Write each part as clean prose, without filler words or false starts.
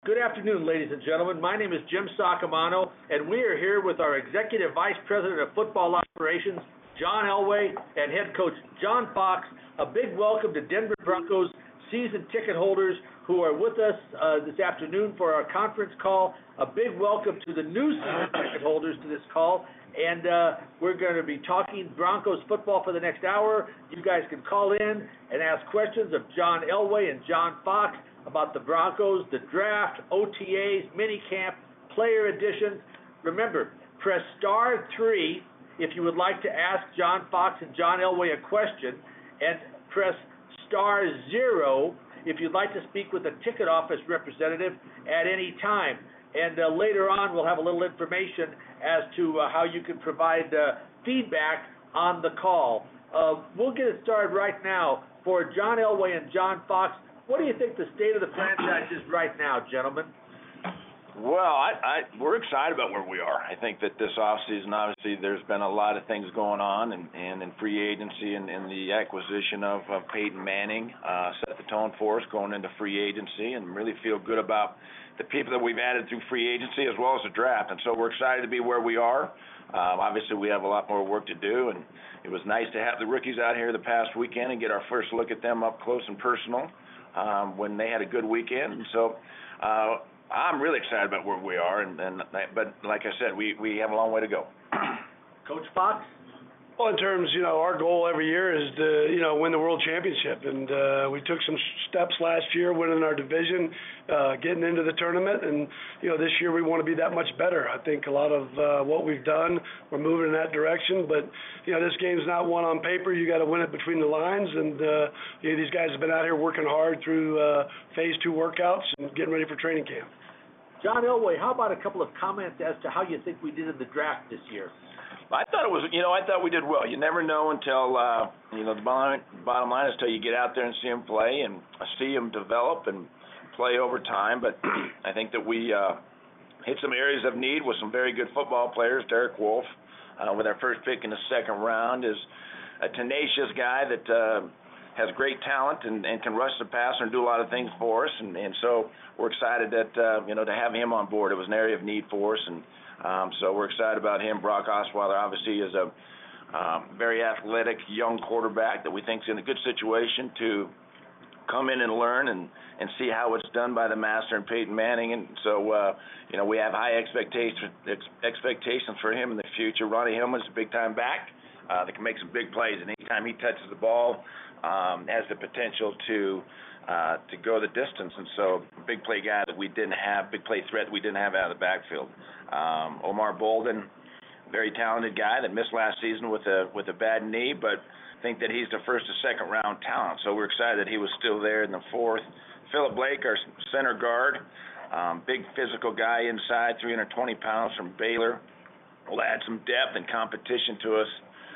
Good afternoon, ladies and gentlemen. My name is Jim Sacamano, and we are here with our Executive Vice President of Football Operations, John Elway, and Head Coach John Fox. A big welcome to Denver Broncos season ticket holders who are with us this afternoon for our conference call. A big welcome to the new season ticket holders to this call. And we're going to be talking Broncos football for the next hour. You guys can call in and ask questions of John Elway and John Fox about the Broncos, the draft, OTAs, minicamp, player additions. Remember, press star 3 if you would like to ask John Fox and John Elway a question, and press star 0 if you'd like to speak with a ticket office representative at any time. And later on, we'll have a little information as to how you can provide feedback on the call. We'll get it started right now. For John Elway and John Fox, what do you think the state of the franchise is right now, gentlemen? Well, we're excited about where we are. I think that this offseason, obviously, there's been a lot of things going on, and in free agency and the acquisition of Peyton Manning set the tone for us going into free agency, and really feel good about the people that we've added through free agency as well as the draft. And so we're excited to be where we are. Obviously, we have a lot more work to do, and it was nice to have the rookies out here the past weekend and get our first look at them up close and personal when they had a good weekend. And so I'm really excited about where we are, but like I said, we have a long way to go. Coach Fox? Well, in terms, our goal every year is to, win the World Championship. And we took some steps last year, winning our division, getting into the tournament. And, this year we want to be that much better. I think a lot of what we've done, we're moving in that direction. But, this game's not won on paper. You got to win it between the lines. And, these guys have been out here working hard through Phase 2 workouts and getting ready for training camp. John Elway, how about a couple of comments as to how you think we did in the draft this year? I thought it was, I thought we did well. You never know until, the bottom line is until you get out there and see them play and see them develop and play over time. But I think that we hit some areas of need with some very good football players. Derek Wolfe, with our first pick in the second round, is a tenacious guy that has great talent and can rush the passer and do a lot of things for us. And so we're excited that, to have him on board. It was an area of need for us, and so we're excited about him. Brock Osweiler obviously is a very athletic young quarterback that we think is in a good situation to come in and learn and see how it's done by the master and Peyton Manning. And so, we have high expectations for him in the future. Ronnie Hillman's a big-time back that can make some big plays, and anytime he touches the ball, has the potential to go the distance. And so, big play guy that we didn't have, big play threat that we didn't have out of the backfield. Omar Bolden, very talented guy that missed last season with a bad knee, but I think that he's the first or second round talent. So we're excited that he was still there in the fourth. Philip Blake, our center guard, big physical guy inside, 320 pounds from Baylor, will add some depth and competition to us.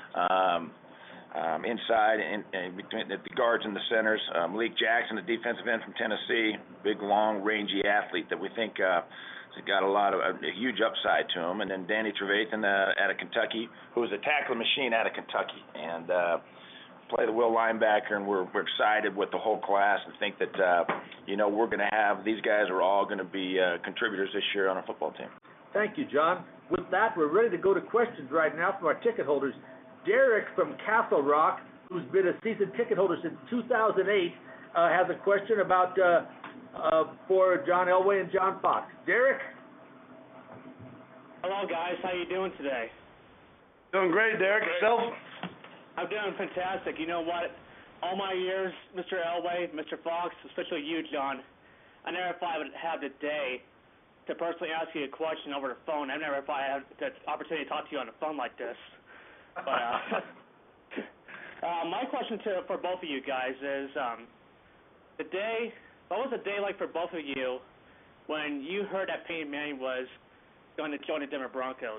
Inside and between the guards and the centers. Malik Jackson, the defensive end from Tennessee, big, long, rangy athlete that we think has got a huge upside to him. And then Danny Trevathan out of Kentucky, who is a tackling machine out of Kentucky, and play the will linebacker. And we're excited with the whole class and think that we're going to have these guys are all going to be contributors this year on our football team. Thank you, John. With that, we're ready to go to questions right now from our ticket holders. Derek from Castle Rock, who's been a season ticket holder since 2008, has a question about for John Elway and John Fox. Derek? Hello, guys. How you doing today? Doing great, Derek. Yourself? I'm doing fantastic. You know what? All my years, Mr. Elway, Mr. Fox, especially you, John, I never thought I would have the day to personally ask you a question over the phone. I never thought I had the opportunity to talk to you on the phone like this. But my question for both of you guys is what was the day like for both of you when you heard that Peyton Manning was going to join the Denver Broncos?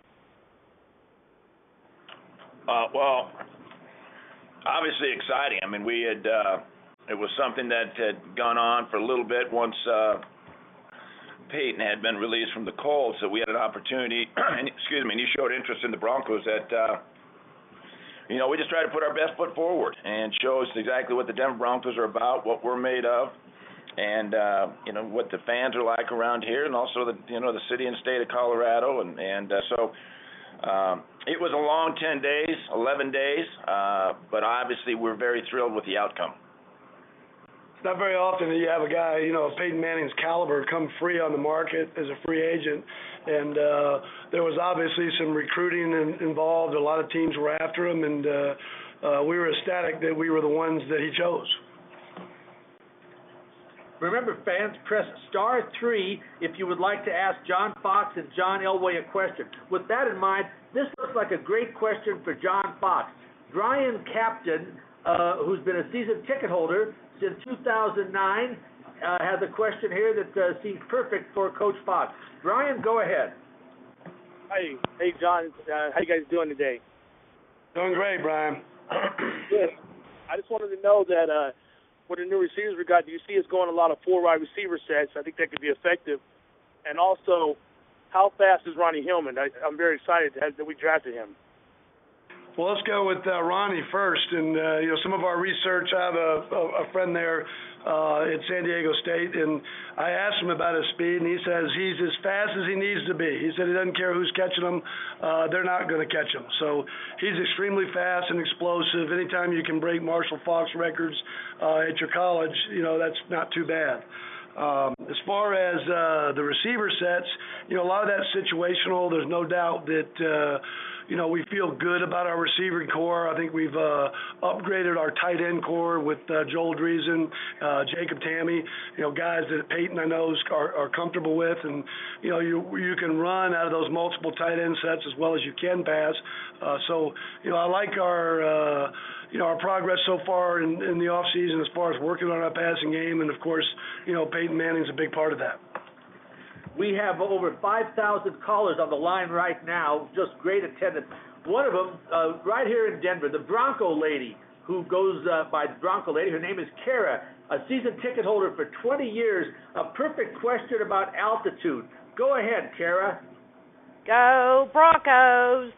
Well, obviously exciting. I mean, we had it was something that had gone on for a little bit once Peyton had been released from the Colts, so we had an opportunity, and you showed interest in the Broncos that, we just try to put our best foot forward and show us exactly what the Denver Broncos are about, what we're made of, and what the fans are like around here, and also the city and state of Colorado, and so it was a long 10 days, 11 days, but obviously we're very thrilled with the outcome. It's not very often that you have a guy, of Peyton Manning's caliber come free on the market as a free agent, and there was obviously some recruiting involved. A lot of teams were after him, and we were ecstatic that we were the ones that he chose. Remember, fans, press *3 if you would like to ask John Fox and John Elway a question. With that in mind, this looks like a great question for John Fox. Brian Captain, who's been a season ticket holder since 2009, has a question here that seems perfect for Coach Fox. Brian, go ahead. Hi. Hey, John. How you guys doing today? Doing great, Brian. Good. I just wanted to know that with the new receivers we got, do you see us going a lot of 4 wide receiver sets? I think that could be effective. And also, how fast is Ronnie Hillman? I'm very excited that we drafted him. Well, let's go with Ronnie first. And, some of our research, I have a friend there at San Diego State, and I asked him about his speed, and he says he's as fast as he needs to be. He said he doesn't care who's catching him. They're not going to catch him. So he's extremely fast and explosive. Anytime you can break Marshall Faulk's records at your college, that's not too bad. As far as the receiver sets, a lot of that's situational. There's no doubt that we feel good about our receiving core. I think we've upgraded our tight end core with Joel Dreesen, Jacob Tamme, guys that Peyton I know are comfortable with, and you can run out of those multiple tight end sets as well as you can pass. So I like our progress so far in the off season as far as working on our passing game, and of course Peyton Manning's a big part of that. We have over 5,000 callers on the line right now, just great attendance. One of them, right here in Denver, the Bronco lady, who goes by Bronco lady, her name is Kara, a season ticket holder for 20 years. A perfect question about altitude. Go ahead, Kara. Go Broncos!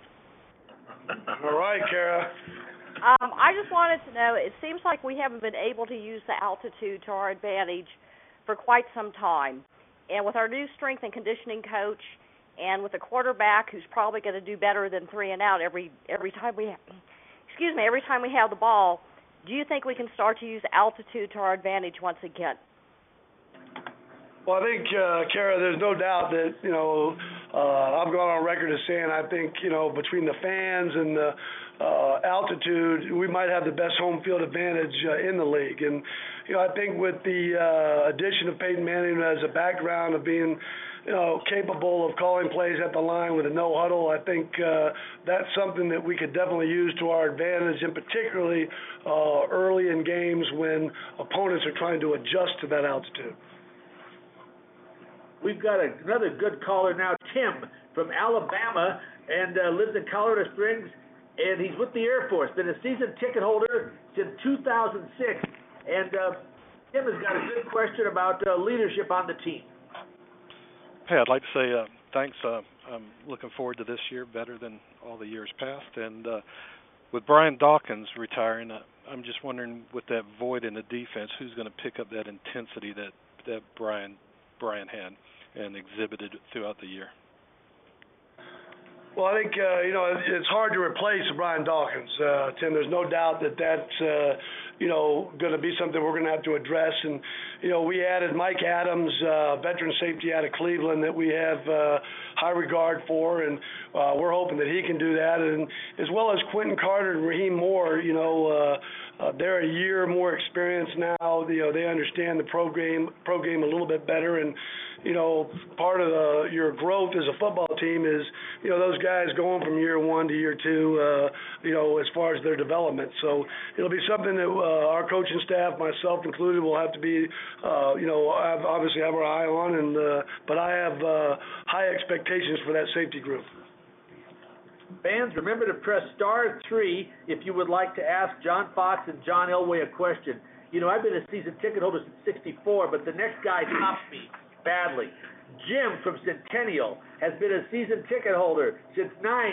All right, Kara. I just wanted to know, it seems like we haven't been able to use the altitude to our advantage for quite some time. And with our new strength and conditioning coach, and with a quarterback who's probably going to do better than 3 and out every time we have the ball, do you think we can start to use altitude to our advantage once again? Well, I think, Kara, there's no doubt that, I've gone on record as saying I think, between the fans and the altitude, we might have the best home field advantage in the league. And, I think with the addition of Peyton Manning as a background of being, capable of calling plays at the line with a no huddle, I think that's something that we could definitely use to our advantage, and particularly early in games when opponents are trying to adjust to that altitude. We've got another good caller now, Tim from Alabama, and lives in Colorado Springs, and he's with the Air Force. Been a season ticket holder since 2006, and Tim has got a good question about leadership on the team. Hey, I'd like to say thanks. I'm looking forward to this year better than all the years past, and with Brian Dawkins retiring, I'm just wondering, with that void in the defense, who's going to pick up that intensity that Brian had and exhibited throughout the year? Well, I think, it's hard to replace Brian Dawkins, Tim. There's no doubt that that's, going to be something we're going to have to address. And, we added Mike Adams, veteran safety out of Cleveland that we have high regard for, and we're hoping that he can do that. And as well as Quentin Carter and Raheem Moore, they're a year more experienced now. They understand the pro game a little bit better, and part of your growth as a football team is those guys going from year 1 to year 2, as far as their development. So it'll be something that our coaching staff, myself included, will have to be obviously have our eye on, and but I have high expectations for that safety group. Fans, remember to press *3 if you would like to ask John Fox and John Elway a question. I've been a season ticket holder since '64, but the next guy tops me badly. Jim from Centennial has been a season ticket holder since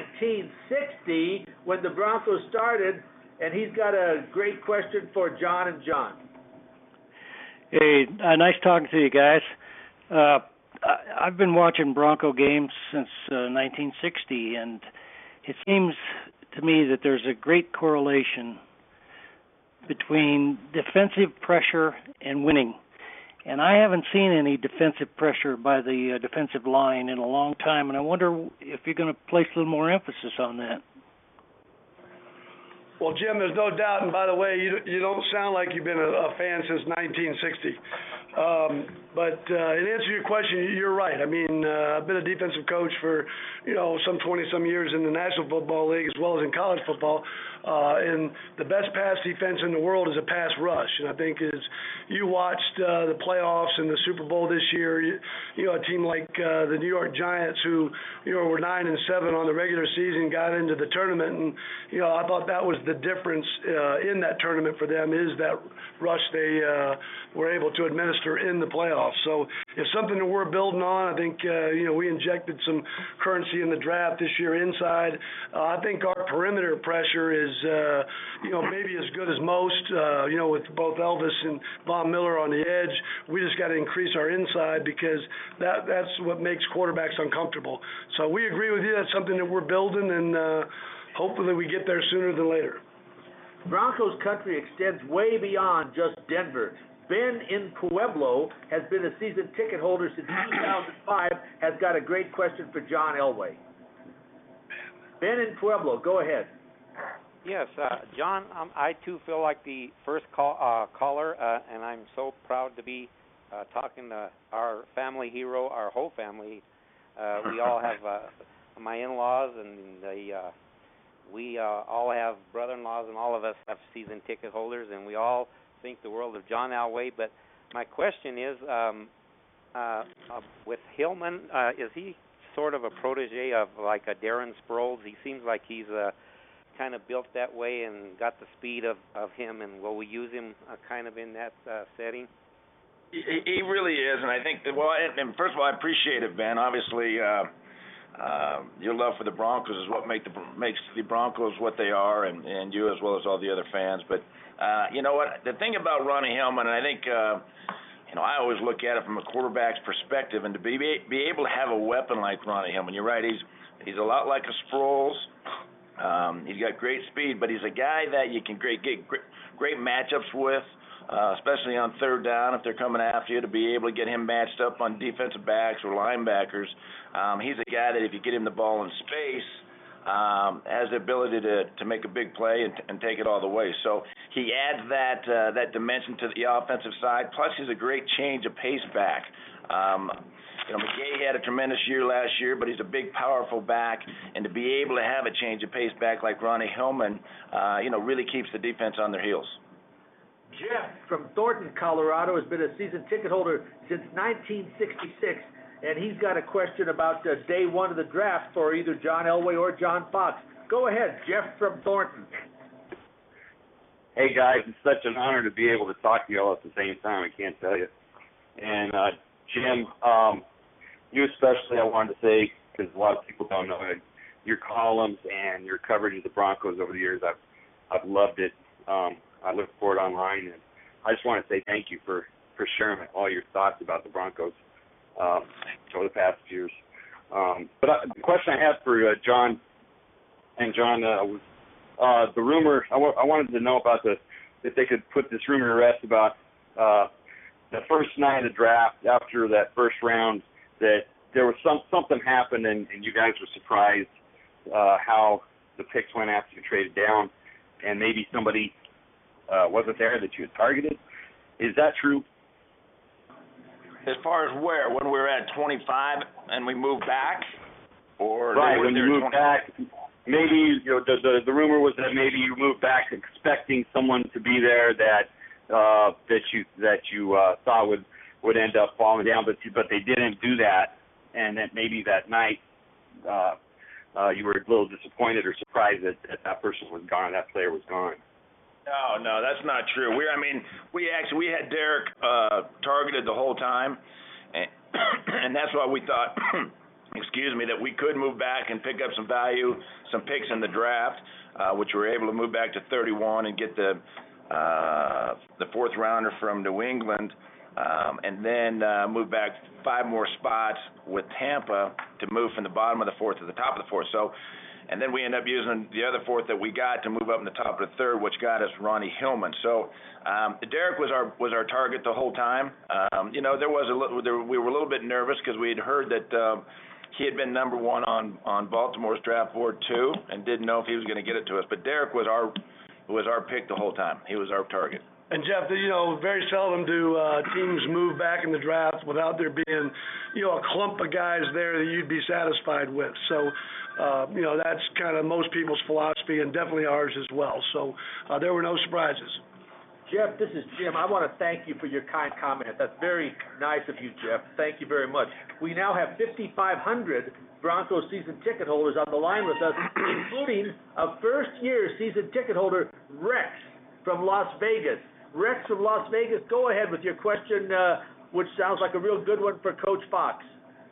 1960 when the Broncos started, and he's got a great question for John and John. Hey, nice talking to you guys. I've been watching Bronco games since 1960, and it seems to me that there's a great correlation between defensive pressure and winning. And I haven't seen any defensive pressure by the defensive line in a long time, and I wonder if you're going to place a little more emphasis on that. Well, Jim, there's no doubt, and by the way, you don't sound like you've been a fan since 1960. But in answer to your question, you're right. I mean, I've been a defensive coach for, some 20-some years in the National Football League as well as in college football. And the best pass defense in the world is a pass rush. And I think as you watched the playoffs and the Super Bowl this year, a team like the New York Giants who, were 9-7 on the regular season got into the tournament. And, I thought that was the difference in that tournament for them is that rush they were able to administer in the playoffs. So it's something that we're building on. I think, we injected some currency in the draft this year inside. I think our perimeter pressure is, maybe as good as most, with both Elvis and Von Miller on the edge. We just got to increase our inside because that's what makes quarterbacks uncomfortable. So we agree with you. That's something that we're building, and hopefully we get there sooner than later. Broncos country extends way beyond just Denver. Ben in Pueblo has been a season ticket holder since 2005, has got a great question for John Elway. Ben in Pueblo, go ahead. Yes, John, I too feel like the first caller, and I'm so proud to be talking to our family hero, our whole family. We all have my in-laws, and we all have brother-in-laws, and all of us have season ticket holders, and we all think the world of John Elway. But my question is, with Hillman, is he sort of a protege of like a Darren Sproles? He seems like he's kind of built that way and got the speed of him, and will we use him kind of in that setting? He really is, and I think that, and first of all, I appreciate it, Ben. Obviously, your love for the Broncos is what makes the Broncos what they are, and you as well as all the other fans. But you know what? The thing about Ronnie Hillman, and I think I always look at it from a quarterback's perspective, and to be able to have a weapon like Ronnie Hillman, you're right. He's a lot like a Sproles. He's got great speed, but he's a guy that you can get great matchups with, especially on third down if they're coming after you, to be able to get him matched up on defensive backs or linebackers. He's a guy that if you get him the ball in space, has the ability to make a big play and take it all the way. So he adds that dimension to the offensive side. Plus, he's a great change of pace back. McGahee had a tremendous year last year, but he's a big, powerful back, and to be able to have a change of pace back like Ronnie Hillman, really keeps the defense on their heels. Jeff from Thornton, Colorado, has been a season ticket holder since 1966, and he's got a question about day one of the draft for either John Elway or John Fox. Go ahead, Jeff from Thornton. Hey, guys, it's such an honor to be able to talk to you all at the same time, I can't tell you. And, Jim, you especially, I wanted to say, because a lot of people don't know it, your columns and your coverage of the Broncos over the years, I've loved it. I look for it online, and I just want to say thank you for sharing all your thoughts about the Broncos over the past years. But the question I had for John was the rumor. I wanted to know about if they could put this rumor to rest about the first night of the draft after that first round, that there was something happened and you guys were surprised how the picks went after you traded down, and maybe somebody wasn't there that you had targeted. Is that true? As far as where? When we were at 25 and we moved back? Or right, when you moved back, maybe the rumor was that maybe you moved back expecting someone to be there that you thought would end up falling down, but they didn't do that, and that maybe that night you were a little disappointed or surprised that person was gone, that player was gone. No, that's not true. We had Derek targeted the whole time, and that's why we thought, that we could move back and pick up some value, some picks in the draft, which we were able to move back to 31 and get the fourth rounder from New England. and then moved back 5 more spots with Tampa to move from the bottom of the 4th to the top of the 4th. So, and then we ended up using the other 4th that we got to move up in the top of the 3rd, which got us Ronnie Hillman. So Derek was our target the whole time. You know, we were a little bit nervous because we had heard that he had been number 1 on Baltimore's draft board too, and didn't know if he was going to get it to us. But Derek was our pick the whole time. He was our target. And Jeff, you know, very seldom do teams move back in the draft without there being, you know, a clump of guys there that you'd be satisfied with. So, you know, that's kind of most people's philosophy and definitely ours as well. So there were no surprises. Jeff, this is Jim. I want to thank you for your kind comment. That's very nice of you, Jeff. Thank you very much. We now have 5,500 Broncos season ticket holders on the line with us, including a first-year season ticket holder, Rex from Las Vegas. Rex from Las Vegas, go ahead with your question, which sounds like a real good one for Coach Fox.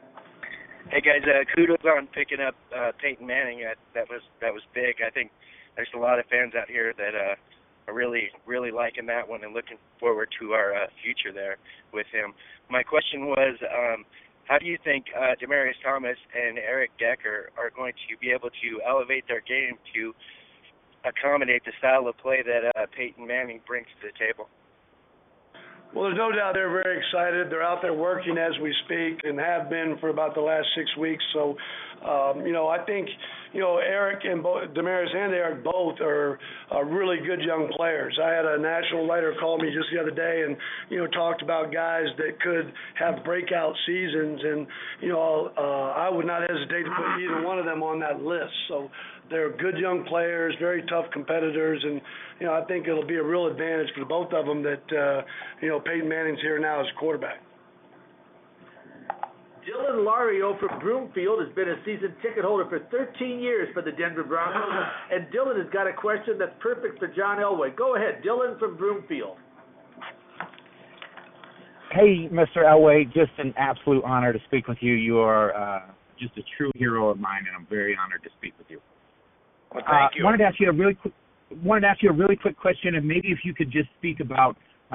Hey guys, kudos on picking up Peyton Manning. That was big. I think there's a lot of fans out here that are really liking that one and looking forward to our future there with him. My question was, how do you think Demaryius Thomas and Eric Decker are going to be able to elevate their game to accommodate the style of play that Peyton Manning brings to the table? Well, there's no doubt they're very excited. They're out there working as we speak and have been for about the last 6 weeks. So, you know, I think, you know, Eric and Demaryius and Eric both are really good young players. I had a national writer call me just the other day and, you know, talked about guys that could have breakout seasons. And, you know, I would not hesitate to put either one of them on that list. So they're good young players, very tough competitors, and, you know, I think it'll be a real advantage for both of them that, you know, Peyton Manning's here now as a quarterback. Dylan Lario from Broomfield has been a season ticket holder for 13 years for the Denver Broncos, and Dylan has got a question that's perfect for John Elway. Go ahead, Dylan from Broomfield. Hey, Mr. Elway, just an absolute honor to speak with you. You are just a true hero of mine, and I'm very honored to speak with you. Well, thank you. Wanted to ask you a really quick question, and maybe if you could just speak about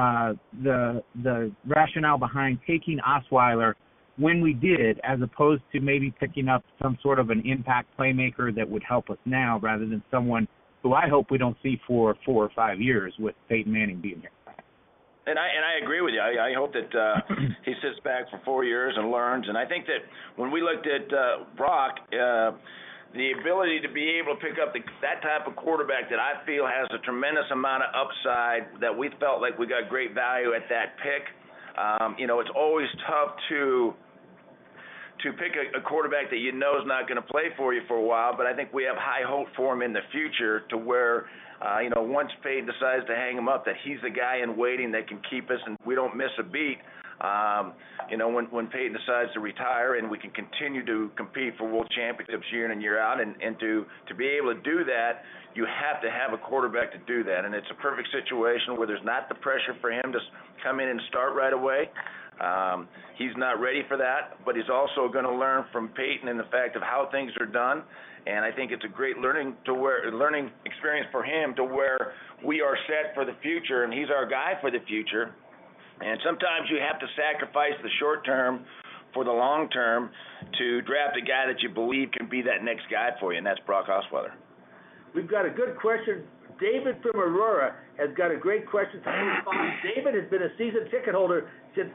the rationale behind taking Osweiler when we did, as opposed to maybe picking up some sort of an impact playmaker that would help us now, rather than someone who I hope we don't see for 4 or 5 years with Peyton Manning being here. And I agree with you. I hope that he sits back for 4 years and learns. And I think that when we looked at Brock, the ability to be able to pick up that type of quarterback that I feel has a tremendous amount of upside, that we felt like we got great value at that pick. You know, it's always tough to pick a quarterback that you know is not going to play for you for a while, but I think we have high hope for him in the future to where, you know, once Peyton decides to hang him up, that he's the guy in waiting that can keep us and we don't miss a beat. You know, when Peyton decides to retire, and we can continue to compete for world championships year in and year out, and to be able to do that, you have to have a quarterback to do that. And it's a perfect situation where there's not the pressure for him to come in and start right away. He's not ready for that, but he's also going to learn from Peyton and the fact of how things are done. And I think it's a great learning experience for him to where we are set for the future, and he's our guy for the future. And sometimes you have to sacrifice the short term for the long term to draft a guy that you believe can be that next guy for you, and that's Brock Osweiler. We've got a good question. David from Aurora has got a great question. David has been a season ticket holder since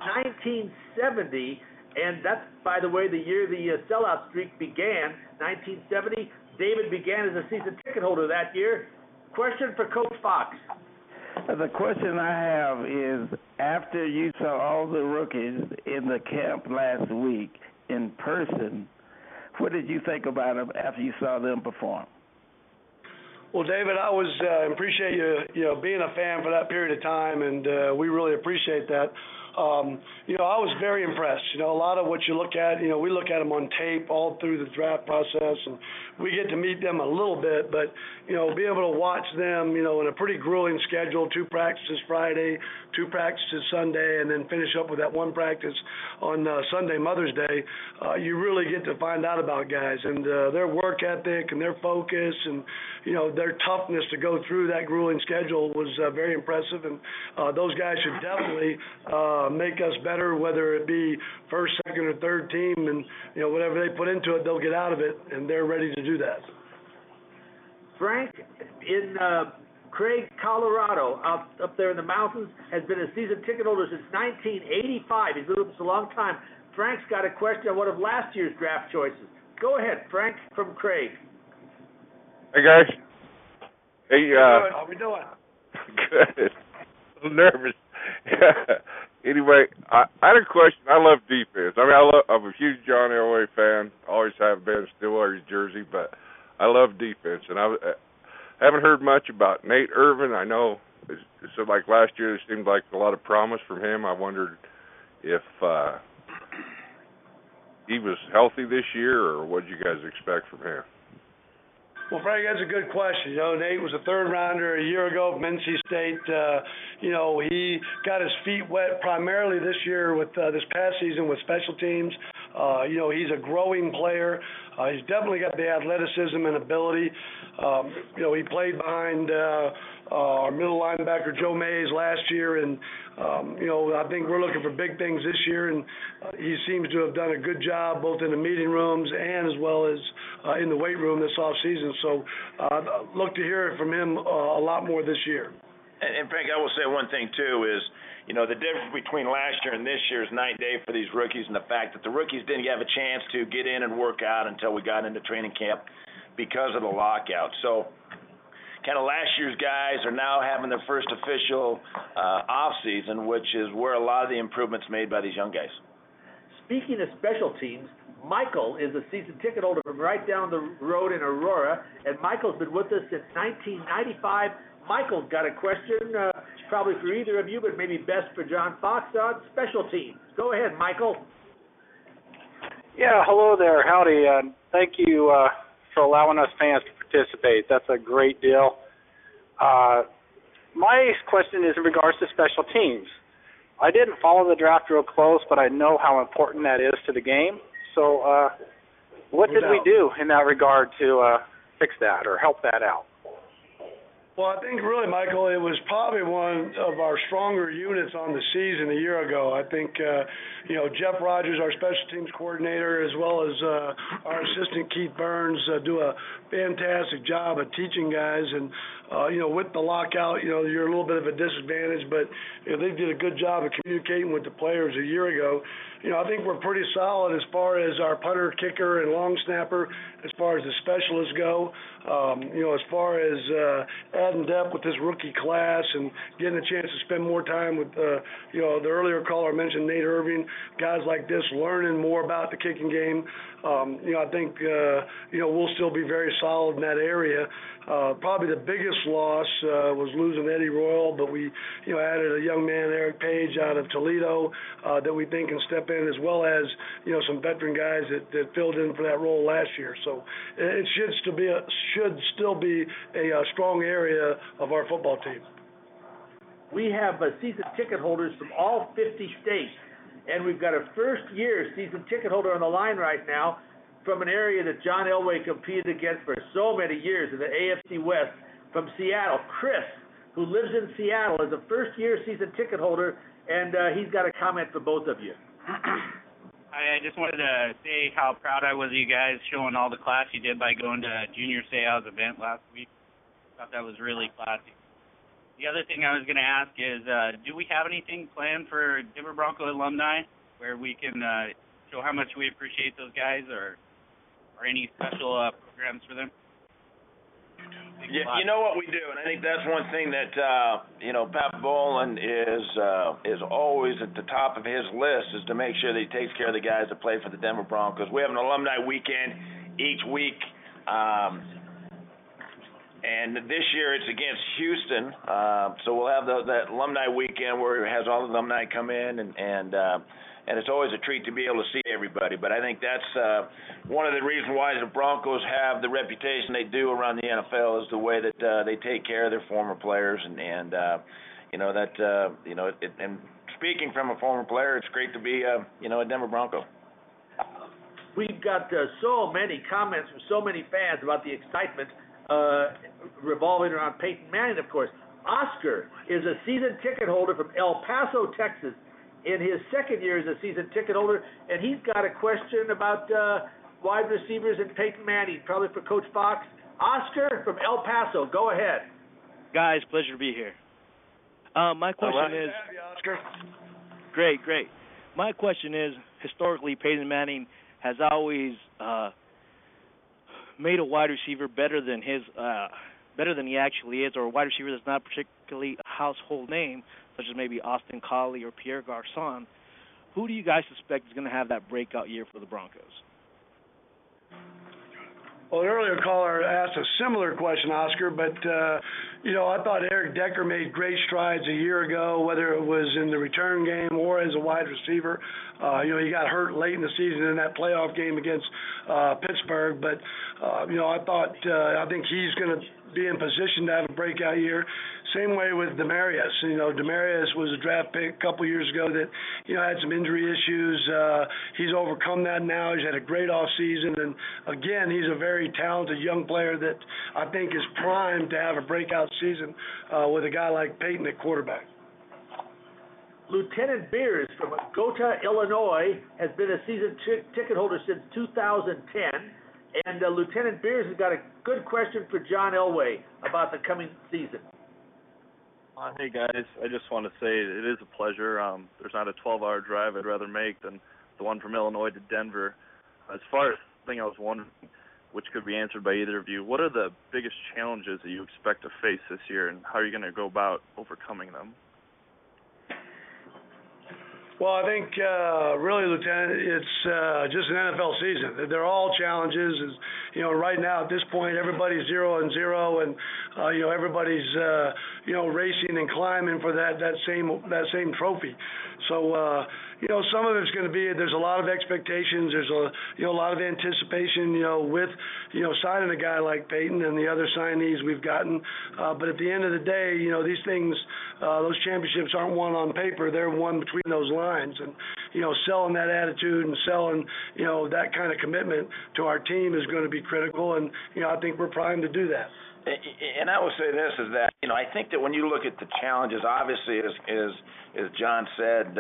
1970, and that's, by the way, the year the sellout streak began, 1970. David began as a season ticket holder that year. Question for Coach Fox. The question I have is, after you saw all the rookies in the camp last week in person, what did you think about them after you saw them perform? Well, David, I appreciate you being a fan for that period of time, and we really appreciate that. You know, I was very impressed. You know, a lot of what you look at, you know, we look at them on tape all through the draft process, and we get to meet them a little bit, but, you know, be able to watch them, you know, in a pretty grueling schedule, 2 practices Friday, 2 practices Sunday, and then finish up with that 1 practice on Sunday, Mother's Day, you really get to find out about guys and their work ethic and their focus and, you know, their toughness to go through that grueling schedule was very impressive, and those guys should definitely make us better, whether it be first, second, or third team, and whatever they put into it, they'll get out of it, and they're ready to do that. Frank, in Craig, Colorado, up there in the mountains, has been a season ticket holder since 1985. He's been with us a long time. Frank's got a question on one of last year's draft choices. Go ahead, Frank from Craig. Hey, guys. Hey, how we doing? Good. I'm nervous. Anyway, I had a question. I love defense. I mean, I'm a huge John Elway fan. Always have been, still wear his jersey, but I love defense. And I haven't heard much about Nate Irvin. I know, so like last year, it seemed like a lot of promise from him. I wondered if he was healthy this year, or what did you guys expect from him? Well, Frank, that's a good question. Nate was a third rounder a year ago from NC State. He got his feet wet primarily this year with this past season with special teams. He's a growing player. He's definitely got the athleticism and ability. He played behind our middle linebacker Joe Mays last year, and I think we're looking for big things this year, and he seems to have done a good job both in the meeting rooms and as well as in the weight room this off season. So look to hear from him a lot more this year. And Frank, I will say one thing too is, the difference between last year and this year is night and day for these rookies, and the fact that the rookies didn't have a chance to get in and work out until we got into training camp because of the lockout. So kind of last year's guys are now having their first official off season, which is where a lot of the improvements made by these young guys. Speaking of special teams, Michael is a season ticket holder from right down the road in Aurora, and Michael's been with us since 1995. Michael's got a question, probably for either of you, but maybe best for John Fox on special teams. Go ahead, Michael. Yeah, hello there. Howdy. Thank you for allowing us fans to participate. That's a great deal. My question is in regards to special teams. I didn't follow the draft real close, but I know how important that is to the game. So what did we do in that regard to fix that or help that out? Well, I think really, Michael, it was probably one of our stronger units on the season a year ago. I think, Jeff Rogers, our special teams coordinator, as well as our assistant Keith Burns, do a fantastic job of teaching guys. And, with the lockout, you're a little bit of a disadvantage, but they did a good job of communicating with the players a year ago. I think we're pretty solid as far as our punter, kicker, and long snapper, as far as the specialists go. As far as adding depth with this rookie class and getting a chance to spend more time with, the earlier caller mentioned Nate Irving, guys like this learning more about the kicking game. I think, we'll still be very solid in that area. Probably the biggest loss was losing Eddie Royal, but we, added a young man, Eric Page, out of Toledo that we think can step in, as well as, some veteran guys that filled in for that role last year. So it should still be a strong area of our football team. We have season ticket holders from all 50 states, and we've got a first-year season ticket holder on the line right now from an area that John Elway competed against for so many years in the AFC West, from Seattle. Chris, who lives in Seattle, is a first-year season ticket holder, and he's got a comment for both of you. I just wanted to say how proud I was of you guys showing all the class you did by going to Junior Seau's event last week. I thought that was really classy. The other thing I was going to ask is, do we have anything planned for Denver Bronco alumni where we can show how much we appreciate those guys, or any special programs for them? Yeah, you know what we do, and I think that's one thing that Pat Bowlen is always at the top of his list, is to make sure that he takes care of the guys that play for the Denver Broncos. We have an alumni weekend each week, and this year it's against Houston, so we'll have that alumni weekend where it has all the alumni come in, and it's always a treat to be able to see everybody. But I think that's one of the reasons why the Broncos have the reputation they do around the NFL, is the way that they take care of their former players, and speaking from a former player, it's great to be a Denver Bronco. We've got so many comments from so many fans about the excitement revolving around Peyton Manning, of course. Oscar is a season ticket holder from El Paso, Texas, in his second year as a season ticket holder, and he's got a question about wide receivers and Peyton Manning, probably for Coach Fox. Oscar from El Paso, go ahead. Guys, pleasure to be here. My question is, Oscar. Great. My question is, historically, Peyton Manning has always made a wide receiver better than he actually is, or a wide receiver that's not particularly a household name, such as maybe Austin Collie or Pierre Garçon. Who do you guys suspect is going to have that breakout year for the Broncos? Well, an earlier caller asked a similar question, Oscar, but, I thought Eric Decker made great strides a year ago, whether it was in the return game or as a wide receiver. He got hurt late in the season in that playoff game against Pittsburgh, but, I think he's going to be in position to have a breakout year. Same way with Demaryius. Demaryius was a draft pick a couple years ago that, had some injury issues. He's overcome that now. He's had a great off season, and again, he's a very talented young player that I think is primed to have a breakout season with a guy like Peyton at quarterback. Lieutenant Beers from Gotha, Illinois, has been a season ticket holder since 2010. And Lieutenant Beers has got a good question for John Elway about the coming season. Hey, guys. I just want to say it is a pleasure. There's not a 12-hour drive I'd rather make than the one from Illinois to Denver. As far as the thing I was wondering, which could be answered by either of you, what are the biggest challenges that you expect to face this year, and how are you going to go about overcoming them? Well, I think really, Lieutenant, it's just an NFL season. They're all challenges. Right now at this point, everybody's 0-0, and everybody's racing and climbing for that same trophy. So some of it's going to be there's a lot of expectations. There's a lot of anticipation. With signing a guy like Peyton and the other signees we've gotten. But at the end of the day, these things, those championships aren't won on paper. They're won between those lines. And selling that attitude and selling that kind of commitment to our team is going to be critical. And I think we're primed to do that. And I will say this is that I think that when you look at the challenges, obviously as John said,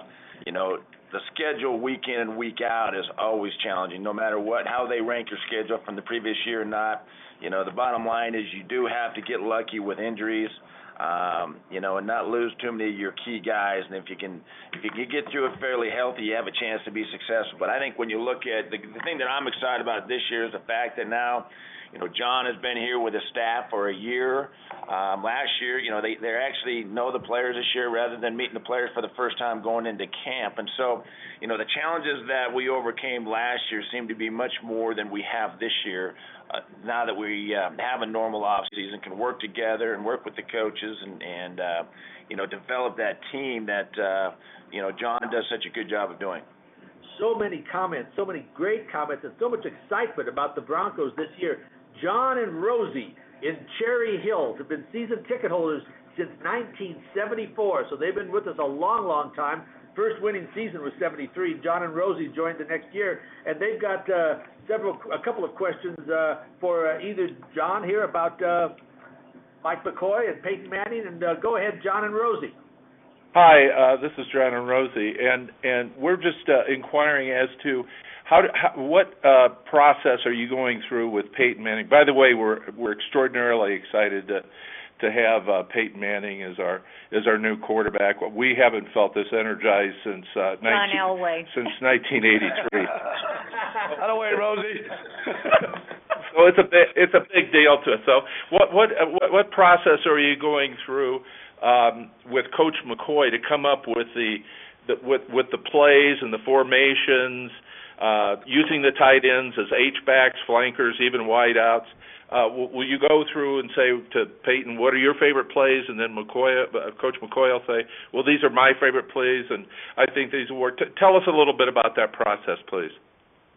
the schedule week in and week out is always challenging, no matter how they rank your schedule from the previous year or not. The bottom line is you do have to get lucky with injuries, and not lose too many of your key guys. And if you can get through it fairly healthy, you have a chance to be successful. But I think when you look at the thing that I'm excited about this year is the fact that now, John has been here with his staff for a year. Last year, they actually know the players this year rather than meeting the players for the first time going into camp. And so, the challenges that we overcame last year seem to be much more than we have this year. Now that we have a normal off season, can work together and work with the coaches and develop that team that John does such a good job of doing. So many comments, so many great comments, and so much excitement about the Broncos this year. John and Rosie in Cherry Hills have been season ticket holders since 1974, so they've been with us a long, long time. First winning season was 73. John and Rosie joined the next year, and they've got a couple of questions for either John here about Mike McCoy and Peyton Manning, and go ahead, John and Rosie. Hi, this is John and Rosie, and we're just inquiring as to what process are you going through with Peyton Manning? By the way, we're extraordinarily excited to have Peyton Manning as our new quarterback. We haven't felt this energized since 1983. Out of the way, Rosie. So it's a big deal to us. So what process are you going through with Coach McCoy to come up with the plays and the formations, using the tight ends as H-backs, flankers, even wideouts? Will you go through and say to Peyton, what are your favorite plays? And then Coach McCoy will say, well, these are my favorite plays, and I think these will work. Tell us a little bit about that process, please.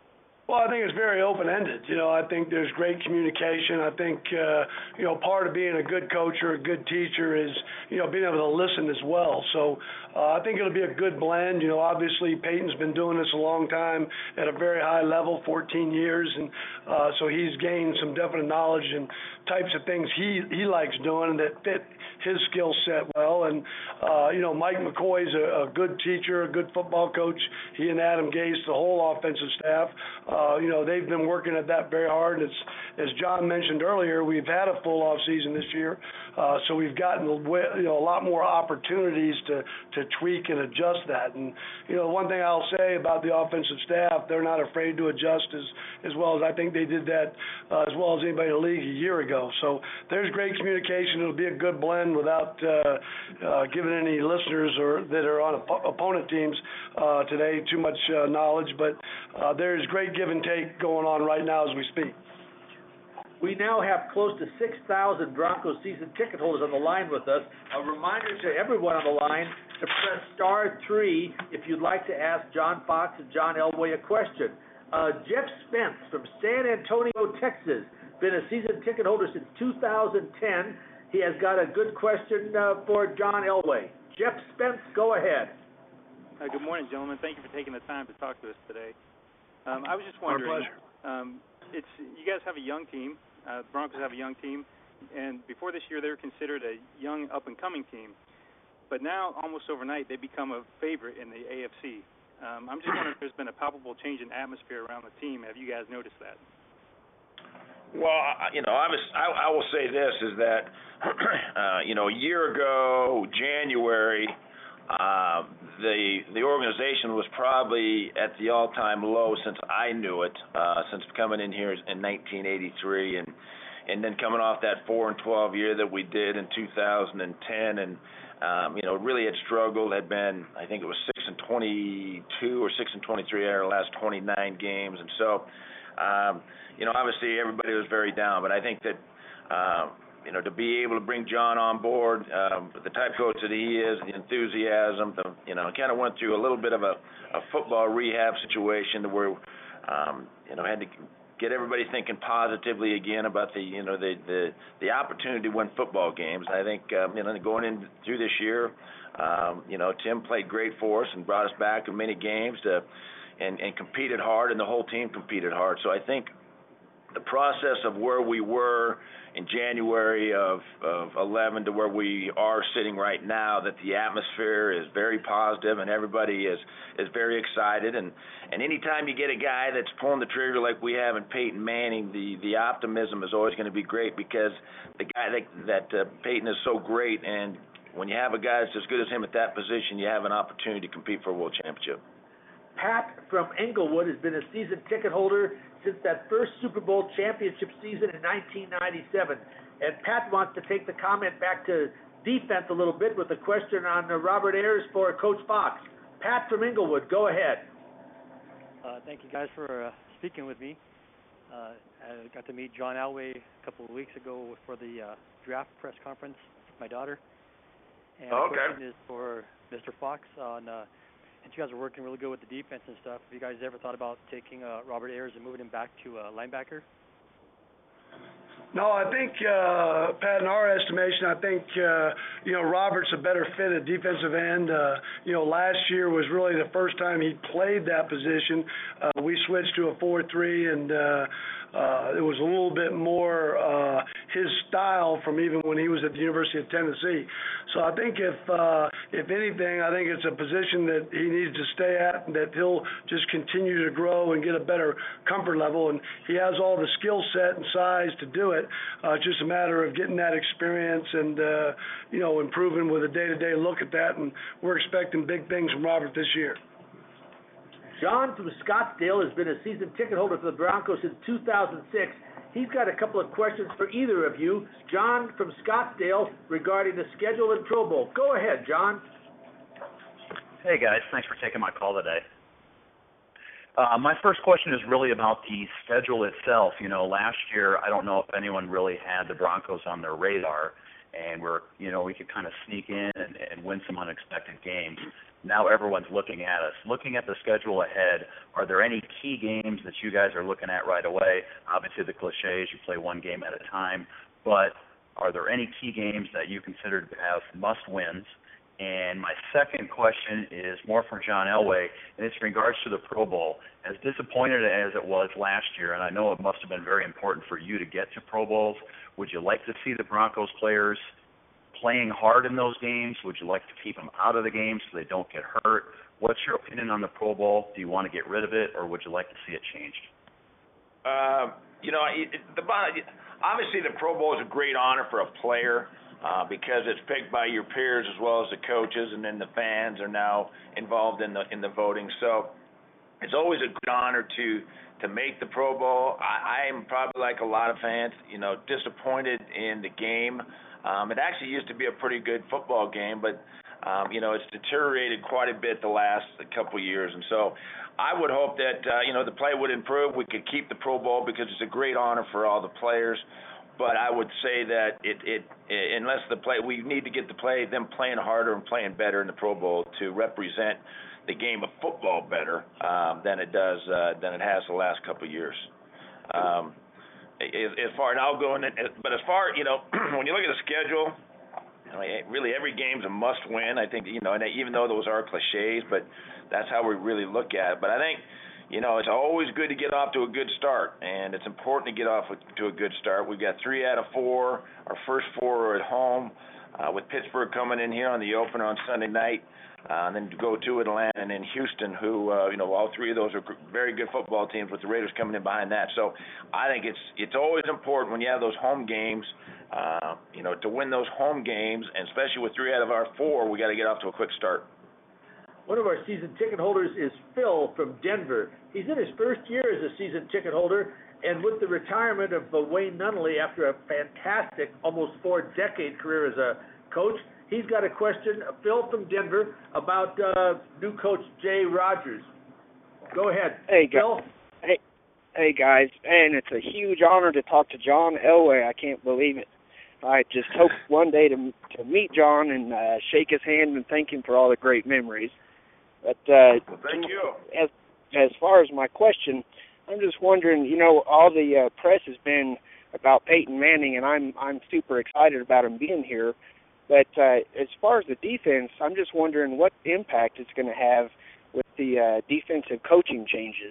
Well, I think it's very open-ended. I think there's great communication. I think, part of being a good coach or a good teacher is, being able to listen as well. So I think it'll be a good blend. Obviously Peyton's been doing this a long time at a very high level, 14 years, and so he's gained some definite knowledge and types of things he likes doing that fit his skill set well. And, Mike McCoy's a good teacher, a good football coach. He and Adam Gase, the whole offensive staff, they've been working at that very hard. As John mentioned earlier, we've had a full off season this year, so we've gotten a lot more opportunities to tweak and adjust that. And one thing I'll say about the offensive staff, they're not afraid to adjust as well as I think they did that as well as anybody in the league a year ago. So there's great communication. It'll be a good blend without giving any listeners that are on opponent teams today too much knowledge, but there's great give and take going on right now as we speak. We now have close to 6,000 Broncos season ticket holders on the line with us. A reminder to everyone on the line to press *3 if you'd like to ask John Fox and John Elway a question. Jeff Spence from San Antonio, Texas, been a season ticket holder since 2010. He has got a good question for John Elway. Jeff Spence, go ahead. Good morning, gentlemen. Thank you for taking the time to talk to us today. I was just wondering, you guys have a young team. The Broncos have a young team, and before this year they were considered a young, up-and-coming team. But now, almost overnight, they become a favorite in the AFC. I'm just wondering if there's been a palpable change in atmosphere around the team. Have you guys noticed that? Well, I will say this, is that, a year ago, January, the organization was probably at the all-time low since I knew it, since coming in here in 1983, and then coming off that 4-12 year that we did in 2010, and really had struggled. Had been, I think it was 6-22 or 6-23 out of our last 29 games, and so, obviously everybody was very down. But I think that, to be able to bring John on board, the type of coach that he is, the enthusiasm, kind of went through a little bit of a football rehab situation to where, had to get everybody thinking positively again about the opportunity to win football games. I think, going in through this year, Tim played great for us and brought us back in many games and competed hard, and the whole team competed hard. So I think the process of where we were in January of 11 to where we are sitting right now, that the atmosphere is very positive and everybody is very excited. And anytime you get a guy that's pulling the trigger like we have in Peyton Manning, the optimism is always going to be great, because the guy that Peyton is so great, and when you have a guy that's as good as him at that position, you have an opportunity to compete for a world championship. Pat from Englewood has been a season ticket holder since that first Super Bowl championship season in 1997. And Pat wants to take the comment back to defense a little bit with a question on Robert Ayers for Coach Fox. Pat from Englewood, go ahead. Thank you guys for speaking with me. I got to meet John Elway a couple of weeks ago for the draft press conference with my daughter. And the question is for Mr. Fox on... since you guys are working really good with the defense and stuff, have you guys ever thought about taking Robert Ayers and moving him back to linebacker? No, I think, Pat, in our estimation, I think, Robert's a better fit at defensive end. Last year was really the first time he played that position. We switched to a 4-3, and it was a little bit more his style from even when he was at the University of Tennessee. So I think if anything, I think it's a position that he needs to stay at, and that he'll just continue to grow and get a better comfort level. And he has all the skill set and size to do it. It's just a matter of getting that experience and, improving with a day-to-day look at that. And we're expecting big things from Robert this year. John from Scottsdale has been a season ticket holder for the Broncos since 2006. He's got a couple of questions for either of you. John from Scottsdale regarding the schedule and Pro Bowl. Go ahead, John. Hey, guys. Thanks for taking my call today. My first question is really about the schedule itself. Last year, I don't know if anyone really had the Broncos on their radar, and we could kind of sneak in and win some unexpected games. Now everyone's looking at us. Looking at the schedule ahead, are there any key games that you guys are looking at right away? Obviously the cliches, you play one game at a time, but are there any key games that you consider to have must-wins? And my second question is more for John Elway, and it's in regards to the Pro Bowl. As disappointed as it was last year, and I know it must have been very important for you to get to Pro Bowls, would you like to see the Broncos players playing hard in those games? Would you like to keep them out of the games so they don't get hurt? What's your opinion on the Pro Bowl? Do you want to get rid of it, or would you like to see it changed? Obviously the Pro Bowl is a great honor for a player because it's picked by your peers as well as the coaches, and then the fans are now involved in the voting. So it's always a good honor to make the Pro Bowl. I am probably like a lot of fans, disappointed in the game. It actually used to be a pretty good football game, but it's deteriorated quite a bit the last couple of years. And so I would hope that the play would improve. We could keep the Pro Bowl because it's a great honor for all the players. But I would say that unless we need to get them playing harder and playing better in the Pro Bowl to represent the game of football better than it has the last couple of years. As far as I'll go in, but as far when you look at the schedule, really every game's a must-win. I think and even though those are cliches, but that's how we really look at it. But I think it's always good to get off to a good start, and it's important to get off to a good start. We've got 3 out of 4. Our first 4 are at home, with Pittsburgh coming in here on the opener on Sunday night, and then to go to Atlanta and then Houston, who all 3 of those are very good football teams, with the Raiders coming in behind that. So I think it's always important when you have those home games, to win those home games, and especially with 3 out of our 4, we got to get off to a quick start. One of our season ticket holders is Phil from Denver. He's in his first year as a season ticket holder, and with the retirement of Wayne Nunnally after a fantastic, almost 4-decade career as a coach, he's got a question, Phil from Denver, about new coach Jay Rogers. Go ahead, Phil. Hey guys, and it's a huge honor to talk to John Elway. I can't believe it. I just hope one day to meet John and shake his hand and thank him for all the great memories. But thank you. As far as my question, I'm just wondering, all the press has been about Peyton Manning, and I'm super excited about him being here. But as far as the defense, I'm just wondering what impact it's going to have with the defensive coaching changes.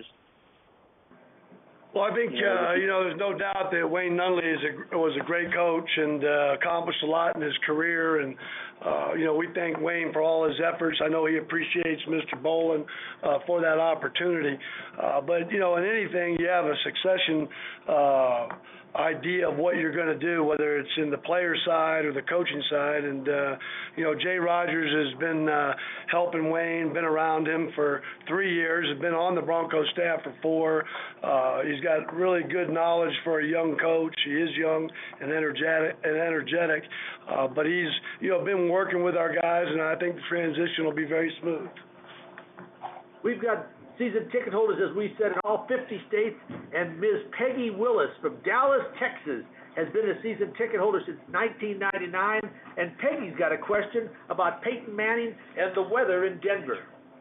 Well, I think, there's no doubt that Wayne Nunnally was a great coach and accomplished a lot in his career. And, we thank Wayne for all his efforts. I know he appreciates Mr. Bolin for that opportunity. But, in anything, you have a succession idea of what you're going to do, whether it's in the player side or the coaching side. And, Jay Rogers has been helping Wayne, been around him for 3 years, has been on the Broncos staff for 4. He's got really good knowledge for a young coach. He is young and energetic, but he's, been working with our guys, and I think the transition will be very smooth. We've got season ticket holders, as we said, in all 50 states, and Ms. Peggy Willis from Dallas, Texas, has been a season ticket holder since 1999, and Peggy's got a question about Peyton Manning and the weather in Denver.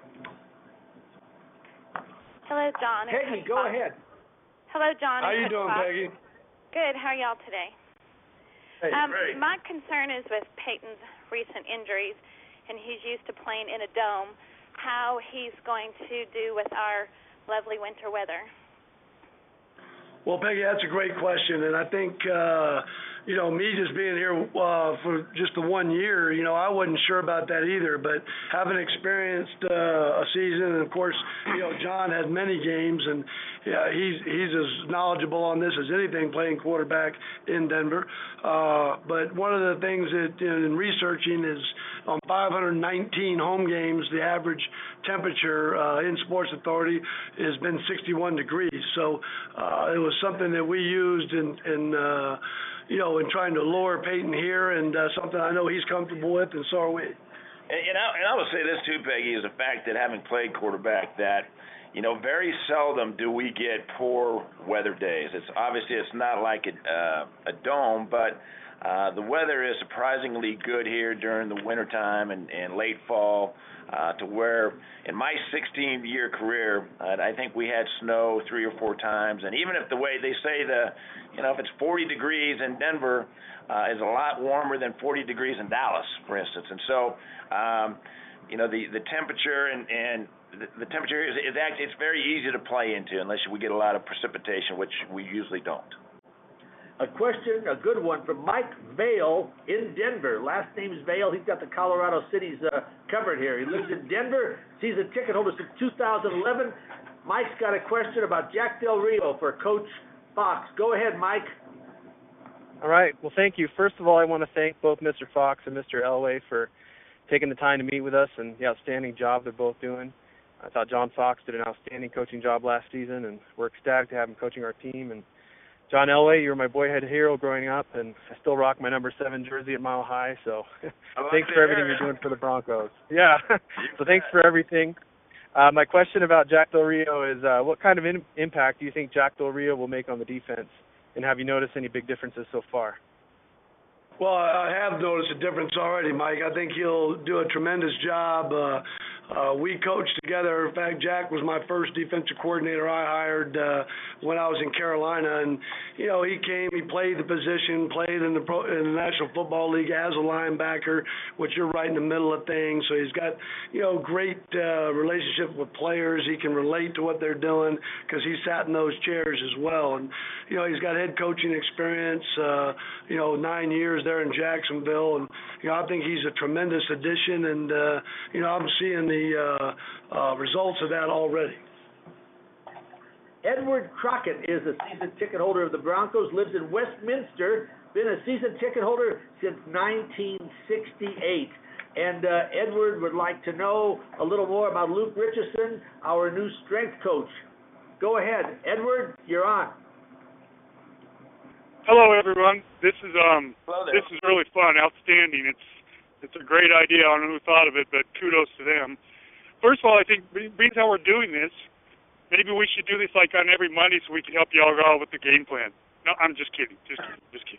Hello, John. Peggy, go ahead. Hello, John. How you doing, Peggy? Good. How are y'all today? Hey, great. My concern is with Peyton's recent injuries, and he's used to playing in a dome, how he's going to do with our lovely winter weather. Well, Peggy, that's a great question, and I think, me just being here for just the 1 year, I wasn't sure about that either, but having experienced a season, and of course, John had many games, and he's as knowledgeable on this as anything playing quarterback in Denver. But one of the things that in researching is on 519 home games, the average temperature in Sports Authority has been 61 degrees. So it was something that we used in trying to lure Peyton here, and something I know he's comfortable with, and so are we. And I would say this too, Peggy, is the fact that having played quarterback, that very seldom do we get poor weather days. It's not like a dome, but the weather is surprisingly good here during the wintertime and late fall, to where in my 16-year career, I think we had snow 3 or 4 times. And even if the way they say if it's 40 degrees in Denver, is a lot warmer than 40 degrees in Dallas, for instance. And so, the temperature and the temperature is actually, it's very easy to play into unless we get a lot of precipitation, which we usually don't. A question, a good one, from Mike Vale in Denver. Last name is Vale. He's got the Colorado Cities covered here. He lives in Denver. He's a ticket holder since 2011. Mike's got a question about Jack Del Rio for Coach Fox. Go ahead, Mike. All right. Well, thank you. First of all, I want to thank both Mr. Fox and Mr. Elway for taking the time to meet with us and the outstanding job they're both doing. I thought John Fox did an outstanding coaching job last season, and we're ecstatic to have him coaching our team. And John Elway, you were my boyhood hero growing up, and I still rock my number 7 jersey at Mile High, so thanks for everything you're doing for the Broncos. Yeah, so thanks for everything. My question about Jack Del Rio is what kind of impact do you think Jack Del Rio will make on the defense, and have you noticed any big differences so far? Well, I have noticed a difference already, Mike. I think he'll do a tremendous job. We coached together. In fact, Jack was my first defensive coordinator I hired when I was in Carolina, and he came. He played the position, played in the National Football League as a linebacker, which you're right in the middle of things. So he's got great relationship with players. He can relate to what they're doing because he sat in those chairs as well. And he's got head coaching experience. 9 years there in Jacksonville, and I think he's a tremendous addition. And I'm seeing the results of that already. Edward Crockett is a season ticket holder of the Broncos, lives in Westminster, been a season ticket holder since 1968. And Edward would like to know a little more about Luke Richardson, our new strength coach. Go ahead, Edward, you're on. Hello, everyone. This is really fun, outstanding. It's a great idea. I don't know who thought of it, but kudos to them. First of all, I think being how we're doing this, maybe we should do this like on every Monday so we can help y'all out with the game plan. No, I'm just kidding. Just kidding.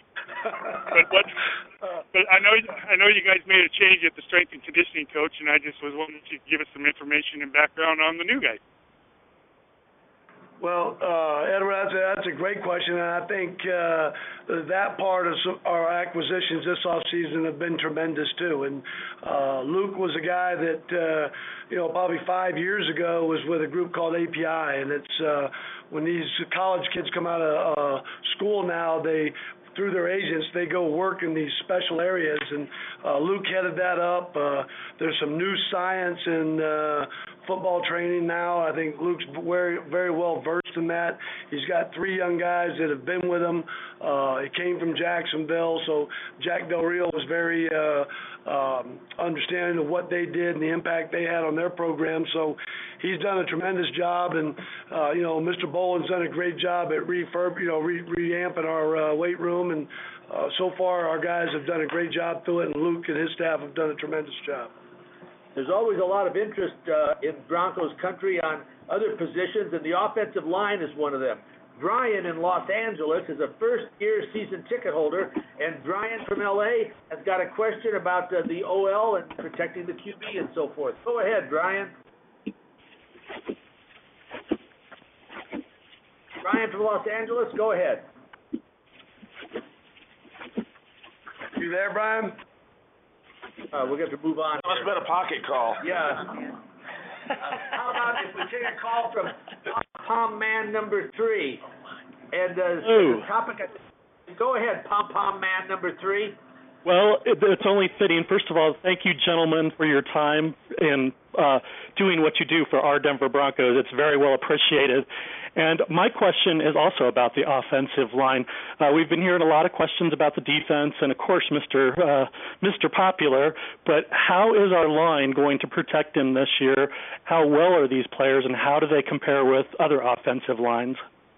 But I know you guys made a change at the strength and conditioning coach, and I just was wondering if you could give us some information and background on the new guy. Well, Edward, that's a great question, and I think that part of our acquisitions this offseason have been tremendous too. And Luke was a guy that probably 5 years ago was with a group called API, and it's when these college kids come out of school now, through their agents, they go work in these special areas, and Luke headed that up. There's some new science in football training now. I think Luke's very, very well versed in that. He's got 3 young guys that have been with him. He came from Jacksonville, so Jack Del Rio was very understanding of what they did and the impact they had on their program. So he's done a tremendous job, and Mr. Boland's done a great job at reamping our weight room, and so far our guys have done a great job through it, and Luke and his staff have done a tremendous job. There's always a lot of interest in Broncos country on other positions, and the offensive line is one of them. Brian in Los Angeles is a first-year season ticket holder, and Brian from L.A. has got a question about the OL and protecting the QB and so forth. Go ahead, Brian. Brian from Los Angeles, go ahead. You there, Brian? We're going to move on. That must have been a pocket call. Yeah. How about if we take a call from Pom Man number 3? And the topic, go ahead, Pom Man number 3. Well, it's only fitting. First of all, thank you, gentlemen, for your time and doing what you do for our Denver Broncos. It's very well appreciated. And my question is also about the offensive line. We've been hearing a lot of questions about the defense and, of course, Mr. Popular. But how is our line going to protect him this year? How well are these players, and how do they compare with other offensive lines?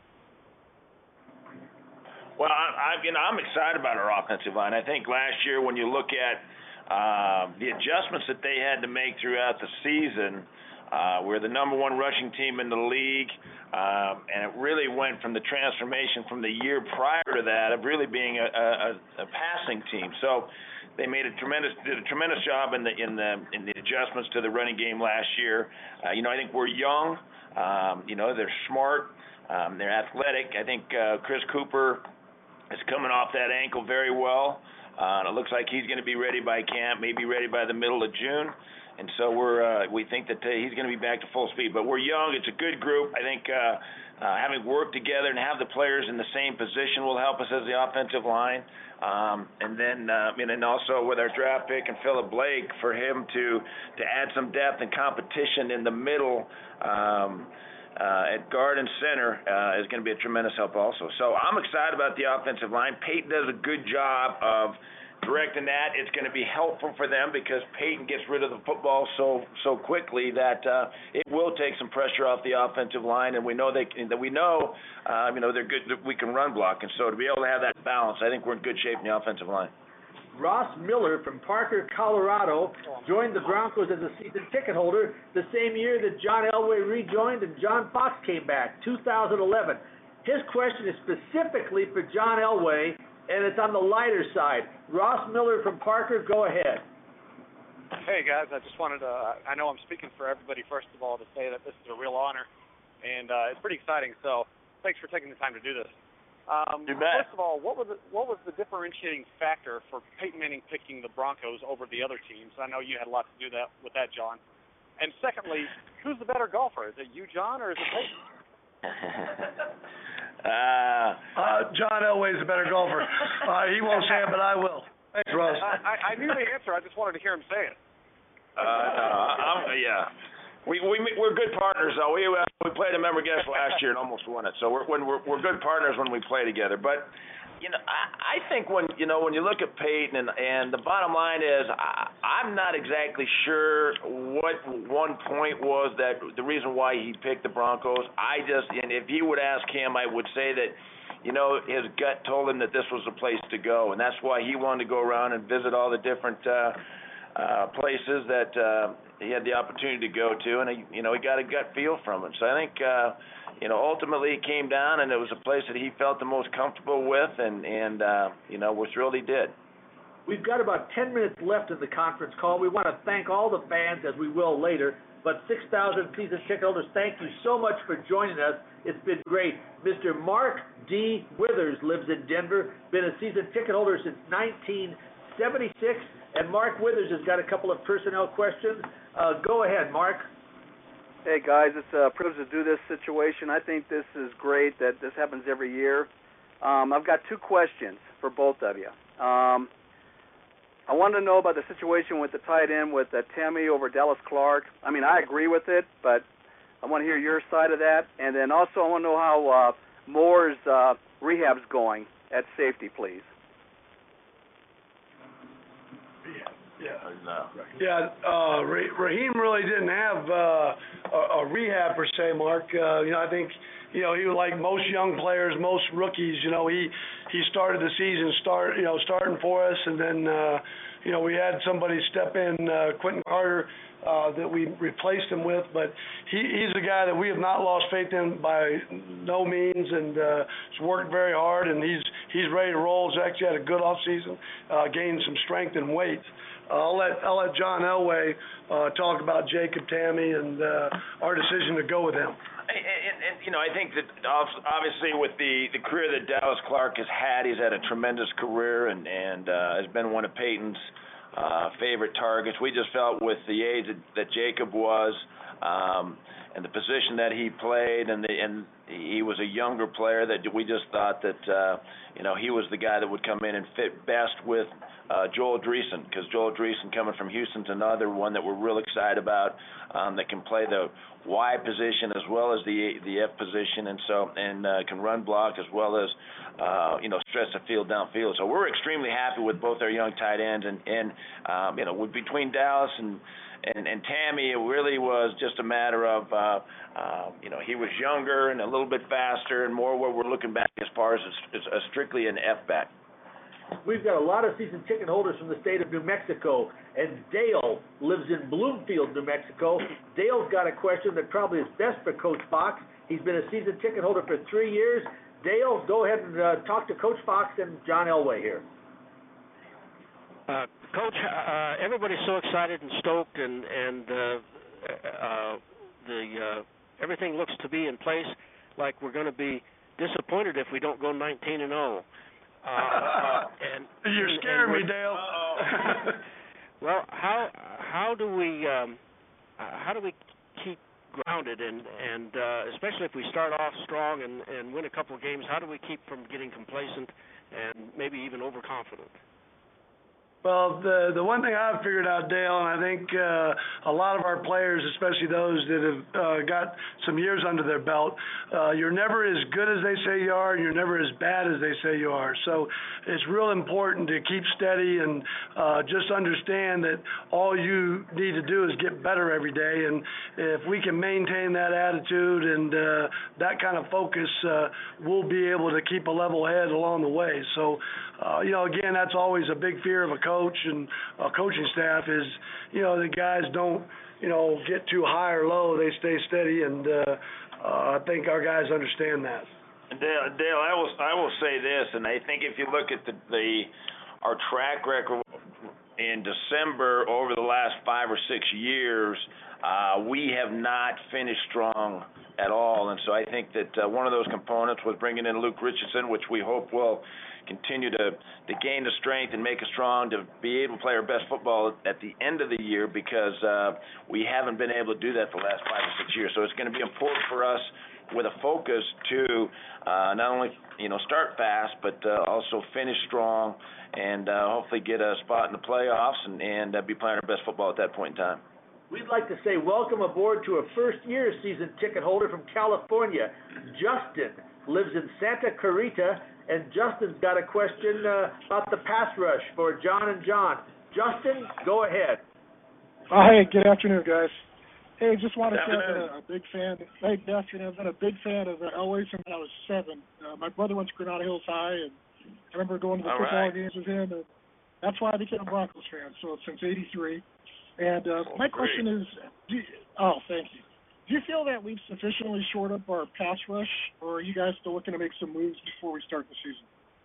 Well, I'm excited about our offensive line. I think last year when you look at the adjustments that they had to make throughout the season, We're the number one rushing team in the league, and it really went from the transformation from the year prior to that of really being a passing team. So they did a tremendous job in the adjustments to the running game last year. I think we're young. They're smart. They're athletic. I think Chris Cooper is coming off that ankle very well. It looks like he's going to be ready by camp, maybe ready by the middle of June. And so we think that he's going to be back to full speed. But we're young. It's a good group. I think having worked together and have the players in the same position will help us as the offensive line. And then also with our draft pick and Phillip Blake, for him to add some depth and competition in the middle at guard and center is going to be a tremendous help also. So I'm excited about the offensive line. Peyton does a good job of directing that. It's going to be helpful for them because Peyton gets rid of the football so quickly that it will take some pressure off the offensive line, and we know they're good. We can run block, and so to be able to have that balance, I think we're in good shape in the offensive line. Ross Miller from Parker, Colorado, joined the Broncos as a season ticket holder the same year that John Elway rejoined and John Fox came back, 2011. His question is specifically for John Elway, and it's on the lighter side. Ross Miller from Parker, go ahead. Hey, guys, I just wanted to, I know I'm speaking for everybody, first of all, to say that this is a real honor, and it's pretty exciting, so thanks for taking the time to do this. You bet. First of all, what was the differentiating factor for Peyton Manning picking the Broncos over the other teams? I know you had a lot to do with that, John. And secondly, who's the better golfer? Is it you, John, or is it Peyton? John Elway's a better golfer. He won't say it, but I will. Thanks, Russ. I knew the answer. I just wanted to hear him say it. Yeah. We're good partners, though. We played a member guest last year and almost won it. So we're good partners when we play together. But I think when you look at Peyton and the bottom line is I'm not exactly sure what one point was that the reason why he picked the Broncos. And if you would ask him, I would say that his gut told him that this was the place to go, and that's why he wanted to go around and visit all the different places that he had the opportunity to go to, and he got a gut feel from it. So I think ultimately it came down, and it was a place that he felt the most comfortable with, and we're thrilled he did. We've got about 10 minutes left in the conference call. We want to thank all the fans, as we will later, but 6,000 season ticket holders, thank you so much for joining us. It's been great. Mr. Mark D. Withers lives in Denver, been a season ticket holder since 1976, and Mark Withers has got a couple of personnel questions. Go ahead, Mark. Hey, guys, it's a privilege to do this situation. I think this is great that this happens every year. I've got two questions for both of you. I wanted to know about the situation with the tight end with Tammy over Dallas Clark. I mean, I agree with it, but I want to hear your side of that. And then also I want to know how Moore's rehab's going at safety, please. Raheem really didn't have a rehab per se, Mark. I think he was like most young players, most rookies. He started the season starting for us, and then we had somebody step in, Quentin Carter, that we replaced him with. But he's a guy that we have not lost faith in by no means, and he's worked very hard, and he's ready to roll. He's actually had a good off season, gained some strength and weight. I'll let John Elway talk about Jacob Tammy and our decision to go with him. And I think that obviously with the career that Dallas Clark has had, he's had a tremendous career and has been one of Peyton's favorite targets. We just felt with the age that Jacob was and the position that he played, and he was a younger player, that we just thought that he was the guy that would come in and fit best with Joel Dreesen, because Joel Dreesen coming from Houston's another one that we're real excited about, that can play the Y position as well as the F position, and can run block as well as stretch the field downfield. So we're extremely happy with both our young tight ends, and between Dallas and Tammy, it really was just a matter of he was younger and a little bit faster and more what we're looking back as far as strictly an F back. We've got a lot of season ticket holders from the state of New Mexico, and Dale lives in Bloomfield, New Mexico. Dale's got a question that probably is best for Coach Fox. He's been a season ticket holder for 3 years. Dale, go ahead and talk to Coach Fox and John Elway here. Coach, everybody's so excited and stoked, and everything looks to be in place. Like we're going to be disappointed if we don't go 19-0. You're scaring me, Dale. Well, how do we keep grounded and especially if we start off strong and win a couple of games, how do we keep from getting complacent and maybe even overconfident? Well, the one thing I've figured out, Dale, and I think a lot of our players, especially those that have got some years under their belt, you're never as good as they say you are, and you're never as bad as they say you are. So it's real important to keep steady and just understand that all you need to do is get better every day. And if we can maintain that attitude and that kind of focus, we'll be able to keep a level head along the way. So, again, that's always a big fear of a coach and a coaching staff is, the guys don't, get too high or low. They stay steady, and I think our guys understand that. Dale, I will say this, and I think if you look at our track record in December over the last 5 or 6 years, we have not finished strong at all, and so I think that one of those components was bringing in Luke Richardson, which we hope will continue to gain the strength and make us strong to be able to play our best football at the end of the year, because we haven't been able to do that for the last 5 or 6 years. So it's going to be important for us with a focus to not only start fast, but also finish strong and hopefully get a spot in the playoffs and be playing our best football at that point in time. We'd like to say welcome aboard to a first-year season ticket holder from California. Justin lives in Santa Clarita, and Justin's got a question about the pass rush for John and John. Justin, go ahead. Hey, good afternoon, guys. Hey, just wanted to say I've been a big fan. Hey, good afternoon. I've been a big fan of Elway since I was 7. My brother went to Granada Hills High, and I remember going to the football games with him, and that's why I became a Broncos fan. So since '83. And my question is, thank you. Do you feel that we've sufficiently shored up our pass rush, or are you guys still looking to make some moves before we start the season?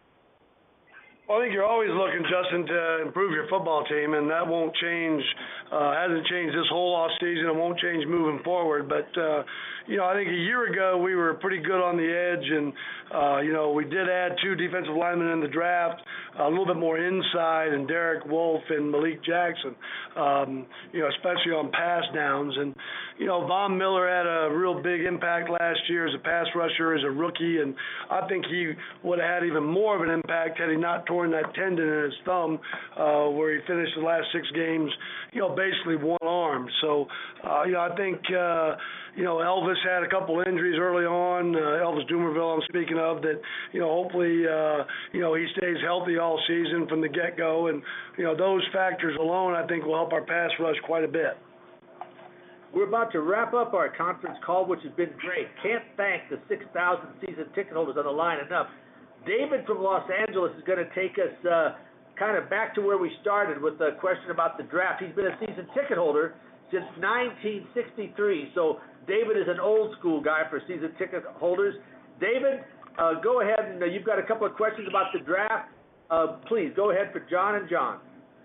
Well, I think you're always looking, Justin, to improve your football team, and that won't change. Hasn't changed this whole off season. It won't change moving forward. But I think a year ago we were pretty good on the edge, and we did add 2 defensive linemen in the draft, a little bit more inside, and Derek Wolfe and Malik Jackson, especially on pass downs. And Von Miller had a real big impact last year as a pass rusher, as a rookie, and I think he would have had even more of an impact had he not torn that tendon in his thumb, where he finished the last 6 games, basically one arm. So, I think, Elvis had a couple injuries early on, Elvis Dumerville I'm speaking of, that, hopefully, he stays healthy all season from the get-go. And, those factors alone, I think, will help our pass rush quite a bit. We're about to wrap up our conference call, which has been great. Can't thank the 6,000 season ticket holders on the line enough. David from Los Angeles is going to take us kind of back to where we started with the question about the draft. He's been a season ticket holder since 1963. So David is an old school guy for season ticket holders. David, go ahead, and you've got a couple of questions about the draft. Please, go ahead for John and John.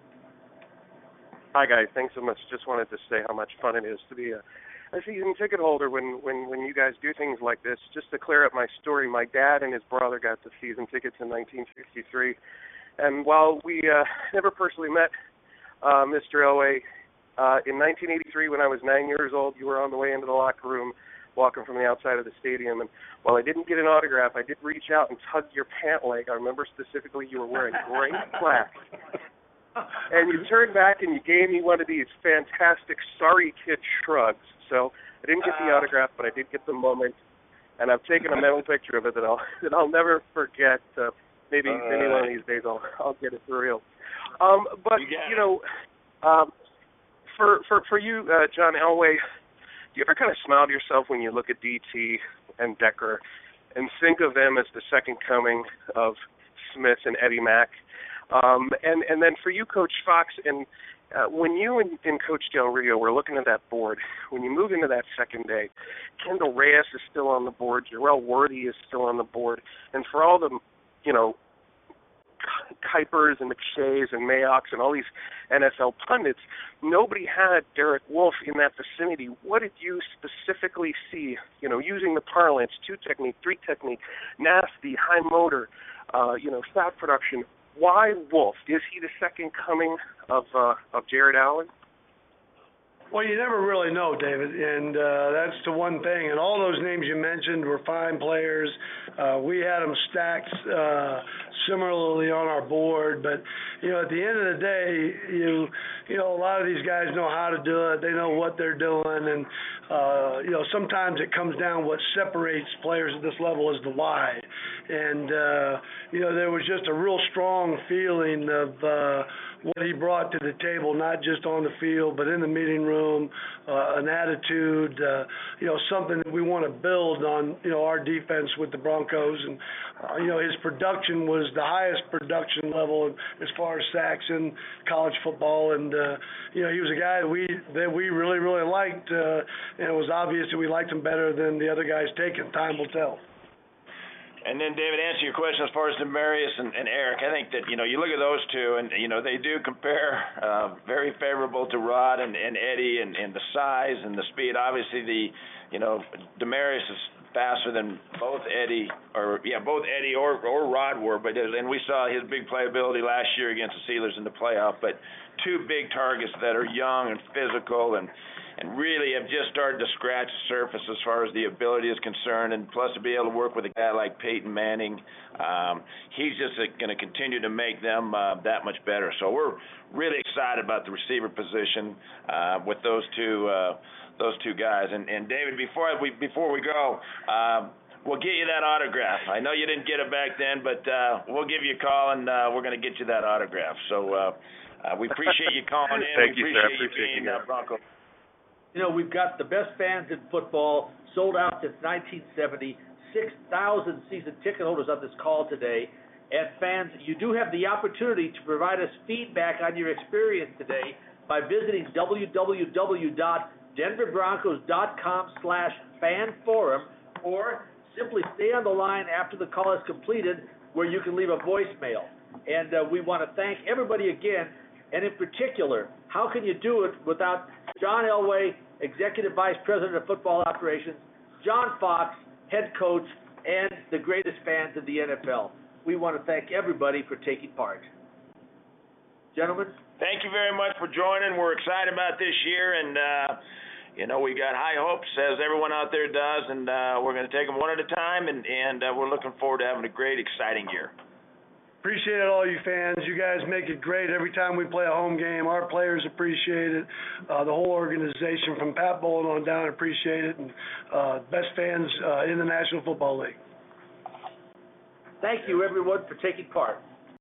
Hi, guys. Thanks so much. Just wanted to say how much fun it is to be a season ticket holder when you guys do things like this. Just to clear up my story, my dad and his brother got the season tickets in 1963. And while we never personally met Mr. Elway, in 1983 when I was 9 years old, you were on the way into the locker room walking from the outside of the stadium. And while I didn't get an autograph, I did reach out and tug your pant leg. I remember specifically you were wearing gray black. And you turned back and you gave me one of these fantastic sorry kid shrugs. So I didn't get the autograph, but I did get the moment. And I've taken a mental picture of it that I'll never forget. Maybe one of these days I'll get it for real. But for you, John Elway, do you ever kind of smile to yourself when you look at DT and Decker and think of them as the second coming of Smith and Eddie Mack. And then for you, Coach Fox, and when you and Coach Del Rio were looking at that board, when you move into that second day, Kendall Reyes is still on the board, Jarrell Worthy is still on the board, and for all the, Kuipers and McShays and Mayox and all these NFL pundits, nobody had Derek Wolfe in that vicinity. What did you specifically see, using the parlance, 2 technique, 3 technique, nasty, high motor, stat production? Why Wolfe? Is he the second coming of Jared Allen? Well, you never really know, David, and that's the one thing. And all those names you mentioned were fine players. We had them stacked similarly on our board, but at the end of the day, a lot of these guys know how to do it. They know what they're doing, and sometimes it comes down what separates players at this level is the why. And there was just a real strong feeling of what he brought to the table, not just on the field, but in the meeting room, an attitude, something that we want to build on, our defense with the Broncos. And, his production was the highest production level as far as sacks in college football. And, he was a guy that we really, really liked, and it was obvious that we liked him better than the other guys taken. Time will tell. And then, David, answer your question as far as Demarius and Eric. I think that, you look at those two, and, they do compare very favorable to Rod and Eddie and the size and the speed. Obviously, Demarius is faster than both Eddie or Rod were, and we saw his big playability last year against the Steelers in the playoff. But 2 big targets that are young and physical and really have just started to scratch the surface as far as the ability is concerned, and plus to be able to work with a guy like Peyton Manning, he's just going to continue to make them that much better. So we're really excited about the receiver position with those two guys. And David, before we go, we'll get you that autograph. I know you didn't get it back then, but we'll give you a call, and we're going to get you that autograph. So we appreciate you calling in. Thank you, sir. We appreciate you being Bronco. We've got the best fans in football, sold out since 1970, 6,000 season ticket holders on this call today. And fans, you do have the opportunity to provide us feedback on your experience today by visiting www.denverbroncos.com/fanforum, or simply stay on the line after the call is completed, where you can leave a voicemail. And we want to thank everybody again, and in particular, how can you do it without John Elway, Executive Vice President of Football Operations, John Fox, head coach, and the greatest fans in the NFL. We want to thank everybody for taking part. Gentlemen? Thank you very much for joining. We're excited about this year, and, we got high hopes, as everyone out there does, and we're going to take them one at a time, and we're looking forward to having a great, exciting year. Appreciate all you fans. You guys make it great every time we play a home game. Our players appreciate it. The whole organization from Pat Bowlen on down appreciate it. And best fans in the National Football League. Thank you, everyone, for taking part.